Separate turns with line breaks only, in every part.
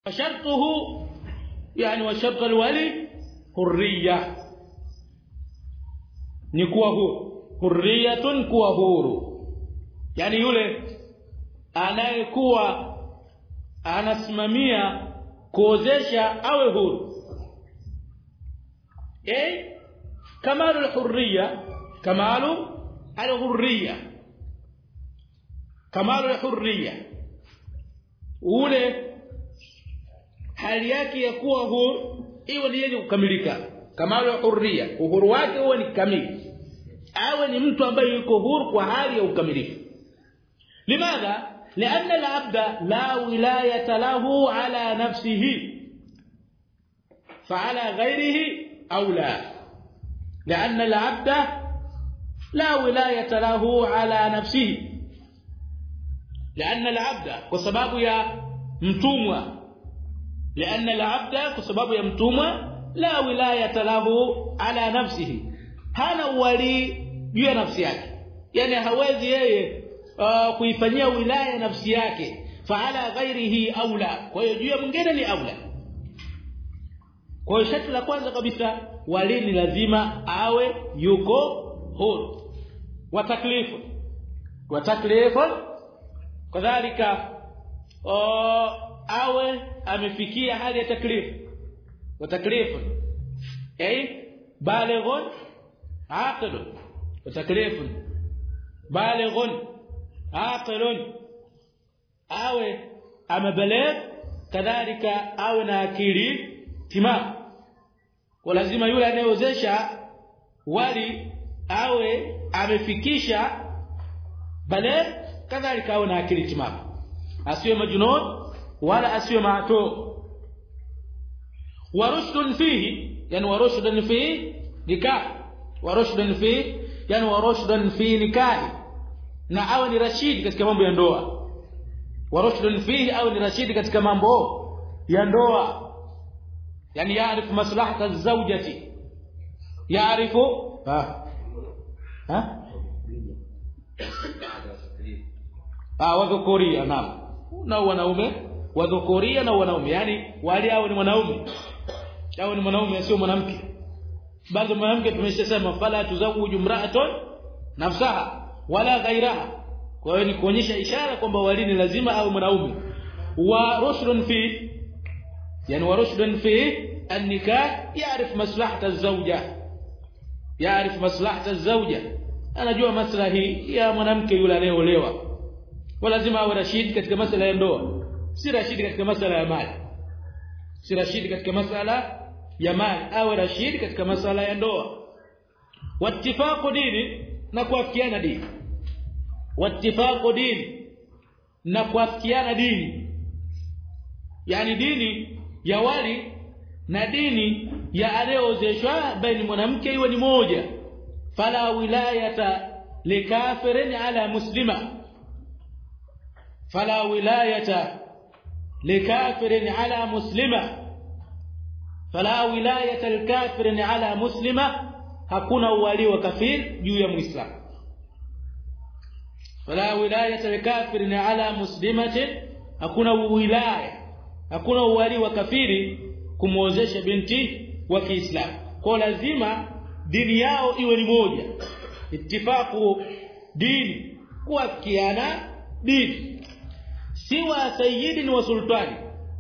شرطه يعني وشرط الولي حريه ni kuwa huru hurriyatun kuwa huru yani yule anayekuwa anasimamia kuozesha awe huru kamalu al-hurriya kamalu al-hurriya kamalu al-hurriya ule hali yake ya kuwa huru iwe ni yenye kukamilika kamalu al-hurriya uhuru wake huwa ni kamili awe ni mtu ambaye yuko huru kwa hali ya ukamilifu limadha لأن العبد لا ولاية له على نفسه فعلى غيره أولى لأن العبد لا ولاية له على نفسه لأن العبد بسبب يا متومه لأن العبد بسبب يا متومه لا ولاية له على نفسه hana wali juu ya nafsi yake yani hawezi yeye kuifanyia wilaya nafsi yake faala ghairihi aula kwa hiyo juu ya mwingine ni aula kwa hiyo sharti la kwanza kabisa wali ni lazima awe yuko huru wa taklifu kadhalika awe amefikia hali ya taklifu balighun عاقل وتكليف بالغ عاقل awe amebaligh kadhalika awe na akili timamu kwa lazima yule anayeozesha wali awe amefikisha baligh kadhalika awe na akili timamu asiwe majnun wala asiwe maato warushdun fihi yani warushdun fihi nikah warushdun fi yani warushdun fi nikahi na awe ni rashid katika mambo ya ndoa warushdun fi au ni rashid katika mambo ya ndoa yani yaarifu maslahata az-zawjati yaarifu wadhukuria na wanaume wadhukuria na wanaume yani wali hao ni mwanaume sio mwanamke bado mwanamke tumeshasema fala tuzawuju mra'atun nafsaha wala ghairaha kwa hiyo ni kuonyesha ishara kwamba walini lazima awe mwanaume wa rushdun fi yani wa rushdun fi an-nikah yaarif maslahata az-zawja anajua maslahi ya mwanamke yule anayeolewa kwa lazima awe rashid katika masuala ya ndoa si rashid katika masuala ya mali au rashid katika masala ya ndoa wattifaqu dini na kuafikiana dini yani dini ya wali na dini ya anayeozeshwa baina mwanamke iwe ni moja fala wilayata likafirin ala muslima fala wilayata likafirin ala muslima fala wilayata al-kafirin ala muslima hakuna uwali wa kafir juu ya muislamu fala wilayata al-kafirin ala muslimatin hakuna uwali wa kafiri kumuozesha binti wa Kiislamu kwa lazima dini yao iwe ni moja ittifaqu dini kuafikiana dini siwa sayyidin wa sultani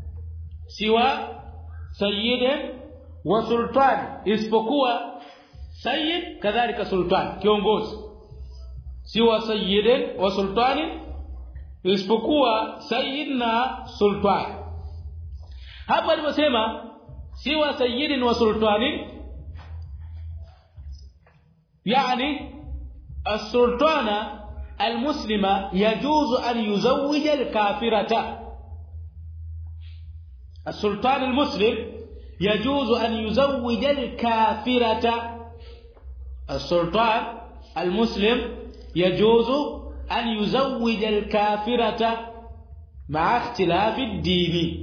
sayyid wa sultan isipokuwa sayyid kadhalika sultan kiongozi siwa sayyid wa sultani isipokuwa sayyid na sultan hapa aliposema siwa sayyid wa sultani yani السلطان المسلمة يجوز أن يزوج الكافرة السلطان المسلم يجوز أن يزوج الكافرة السلطان المسلم يجوز أن يزوج الكافرة مع اختلاف الدين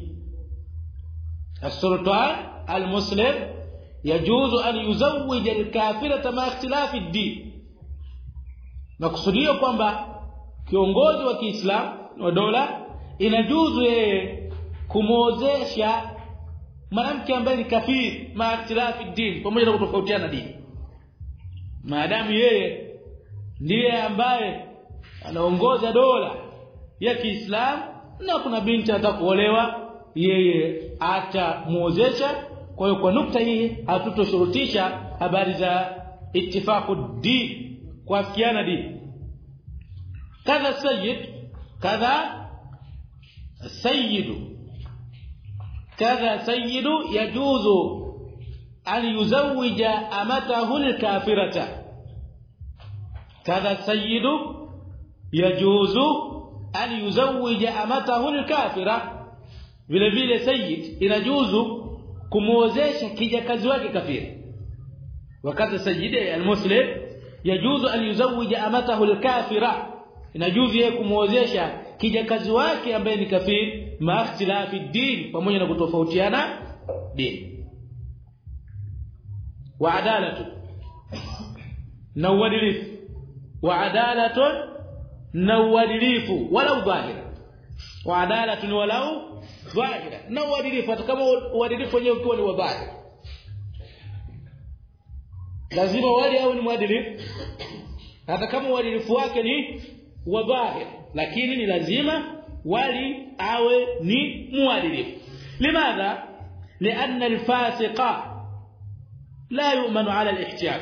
السلطان المسلم يجوز أن يزوج الكافرة مع اختلاف الدين nakusudia kwamba kiongozi wa Kiislamu wa dola inajuzu yeye kumwozesha mwanamke ambaye ni kafiri maaktilafi dini pamoja na kutofautiana dini maadamu yeye ndiye ambaye anaongoza dola ya Kiislamu na kuna binti atakuolewa yeye atamuozesha kwa hiyo kwa nukta hii hatutoshurutisha habari za ittifaqu din kuafikiana dini kadha sayyid kadha sayyidu yajuzu an yuzawwija amatahu al-kafirata kadha sayyidu yajuzu an yuzawwija amatahu al-kafira vile vile sayyid inajuzu kumuozesha kijakazi wake kafiri wakati sayyid al-muslim yajuzu an yuzawwija amatahu al-kafira inajuzu yeye kumuozesha kijakazi wake ambaye ni kafiri maakhtilafi din pamoja na kutofautiana dini wa adalatu na uadilifu wa adalatu na uadilifu wala dhahira wa adalatu walau dhahira na uadilifu hata kama uadilifu wenyewe ukiwa ni wa dhahiri lazima wali au ni mwadilifu hata kama uadilifu wake ni wa dhahiri lakini ni lazima wali awe ni muadilifu limadha لان الفاسق لا يؤمن على الاحتياج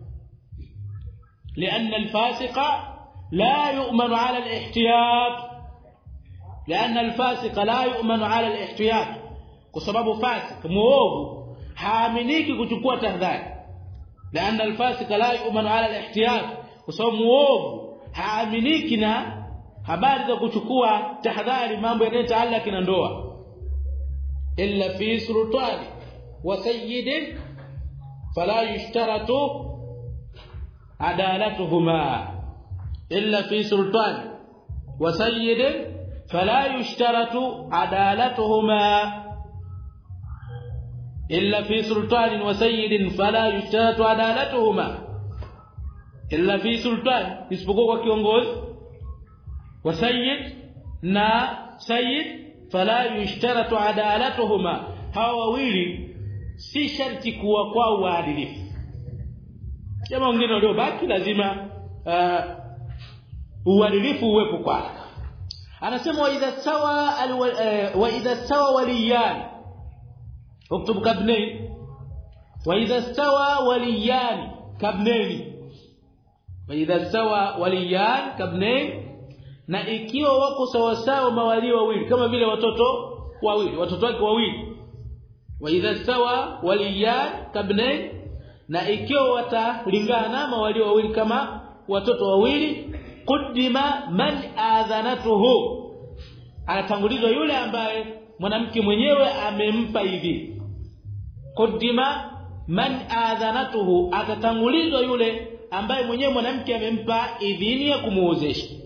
لان الفاسق لا يؤمن على الاحتياج لان الفاسق لا يؤمن على الاحتياج بسبب فاسق muovu haaminiki kuchukua tahadhari لان الفاسق لا يؤمن على الاحتياج بسبب muovu haaminiki na habari za kuchukua tahadhari mambo yanayotaallaki na ndoa illa fi sultani wa sayyidin fala yushtaratu adalatuhuma illa fi sultani wa sayyidin fala yushtaratu adalatuhuma illa fi sultani wa sayyidin fala yushtaratu adalatuhuma illa fi sultani isipokuwa kwa kiongozi wa sayyid na sayyid fala yushtaratu adalatuhuma hawa wawili si sharti kuwa kwa uadilifu kama wengine waliobaki lazima uadilifu uwepo kwao anasema wa idha sawa waliyan uktub kabnain wa idha sawa waliyan kabnain wa idha sawa waliyan kabnain na ikiwa wako sawa sawa mawali wawili kama vile watoto wake wawili wa idha sawa waliyan kabnain na ikiwa watalingana mawali wawili kama watoto wawili qudima man adhanatuhu anatangulizwa yule ambaye mwanamke mwenyewe amempa hivi qudima man adhanatuhu atatangulizwa yule ambaye mwenyewe mwanamke amempa idhini ya kumuozesha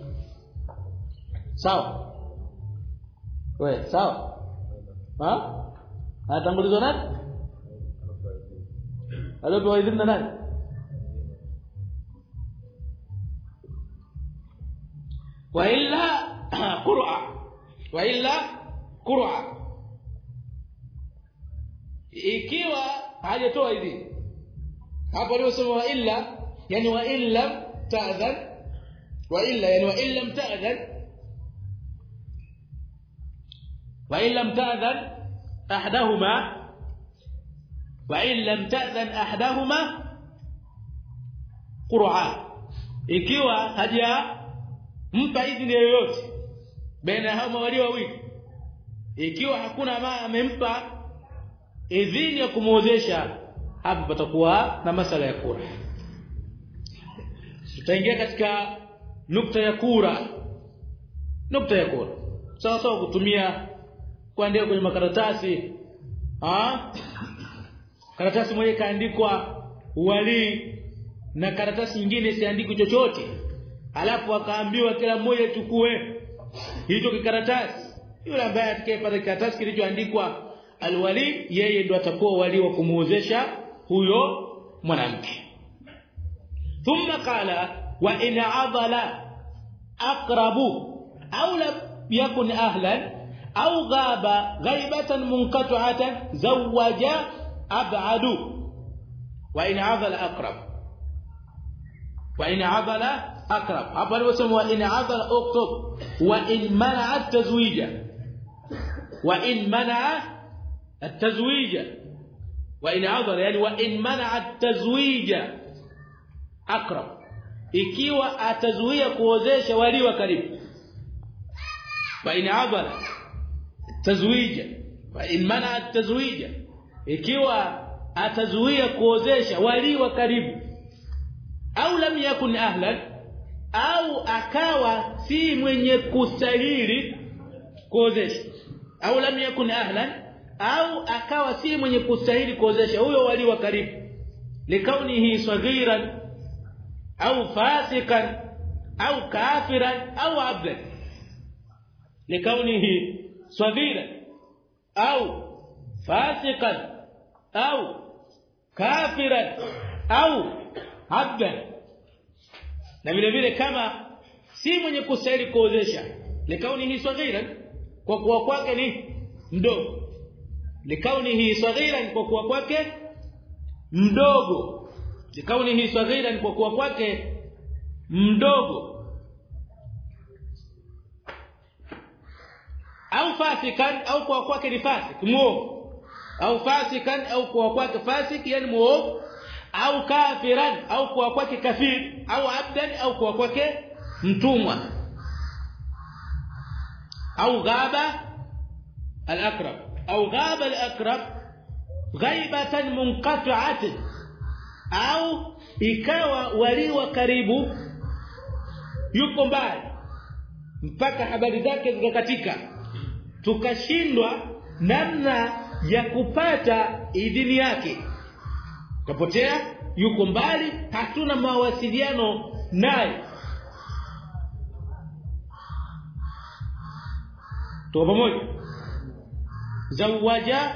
sawa wewe sawa atangulizwa nani alipewa idhini na nani wa illa qur'a ikiwa hajatoa idhini hapo ndio sema wa illa yani wa illam ta'dhan wa illa yani wa illam ta'dhan wa illam ta'dhan ahaduhuma wa illam ta'dhan ahaduhuma qur'a ikiwa haja mpa idhini yoyote baina hao mawali wawili ikiwa hakuna ambaye amempa idhini ya kumuozesha hapo patakuwa na masala ya kura tutaingia katika nukta ya kura sawa kutumia kuandika kwenye makaratasi karatasi moja kaandikwa wali na karatasi nyingine siandiki chochote alafu akaambiwa kila mmoja chukue hicho kikaratasi yule ambaye atakayepata karatasi kilichoandikwa alwali yeye ndo atakuwa wali wa kumuozesha huyo mwanamke thumma qala wa in adala aqrabu aw lam yakun ahlan au ghaba ghaibatan munqati'atan zawaja ab'adu wa in 'adala aqrab hapa aliposema wa in 'adala uktub wa in mana'a at-tazwija wa in 'adala yani wa in mana'a at-tazwija aqrab ikiwa atazuia kuozesha wali wa karibu wa in 'adala tazwija wa in mana'a at-tazwija ikiwa atazuia kuozesha wali wa karibu au lam yakun ahlan au akawa si mwenye kustahili kuozesha au lam yakun ahlan au akawa si mwenye kustahili kuozesha huyo wali wa karibu likaunihi saghiran au fasikan au kafiran au abdan likaunihi saghiran au fasikan au kafiran au abdan na vile vile kama si mwenye kustahili kuozesha likaunihi saghiran kwa kuwa kwake ni mdogo likaunihi saghiran kwa kuwa kwake mdogo likaunihi saghiran kwa kuwa kwake mdogo au fasikan au kwa kwake ni fasik muovu au fasikan au kwa kwake fasik yani muovu au kafiran au kwa kwake kafir au abdan au kwa kwake mtumwa au ghaba al-aqrab au ghaba al-aqrab ghaibatan munqati'atan au ikawa wali wa karibu yuko mbali mpaka habari zake zikakatika tukashindwa namna ya kupata idhini yake kapotea yuko mbali hatuna mawasiliano naye tuko pamoja zawaja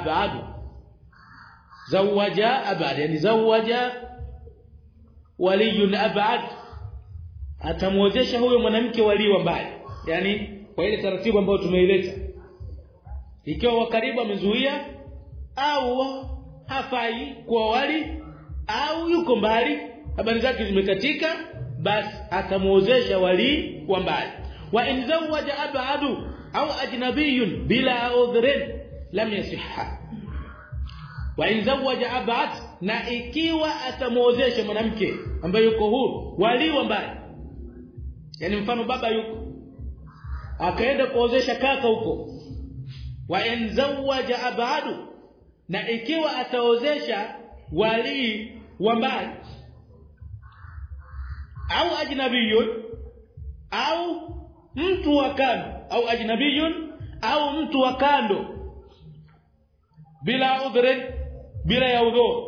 abad yani zawaja waliyun abad atamwozesha huyo mwanamke waliwa mbali yani kwa ile taratibu ambayo tumeileta ikiwa wa karibu amezuia au hafai kwa wali au yuko mbali habari zake zimekatika basi atamuozesha wali wa mbali wa in zawaja abadu au ajnabiyun bila udhrin lam yasihha wa in zawaja abad na ikiwa atamuozesha mwanamke ambaye yuko huru wali wa mbali yani mfano baba yuko akaenda kuozesha kaka huko wa in zawaja abadu na ikiwa ataozesha wali wa mbali au ajnabiyun au mtu wa kando au ajnabiyun au mtu wa kando bila udhrin bila ya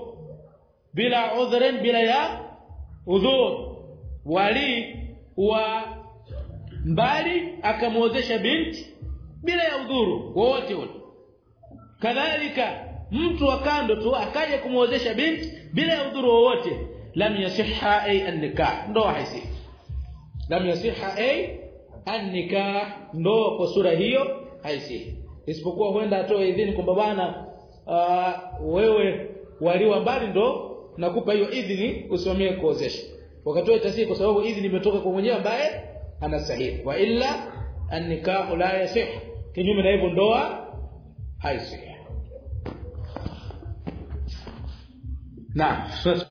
udhur wali wa mbali akamwozesha binti bila ya udhuru wote kadhalika mtu wa kando tu akaje kumwozesha binti bila ya udhuru wowote lam yasihha ay an-nikah ndo haisi lam yasihha ay an-nikah ndo kwa sura hiyo haisi isipokuwa huenda atoe idhini kwamba bwana wewe waliwa mbali ndo nakupa hiyo idhini usimamie kuozesha wakatoa itasihi kwa sababu idhini imetoka kwa mwenyewe ambaye anastahili wa illa an-nikah la yasih kinyume na hivyo ndoa haisi na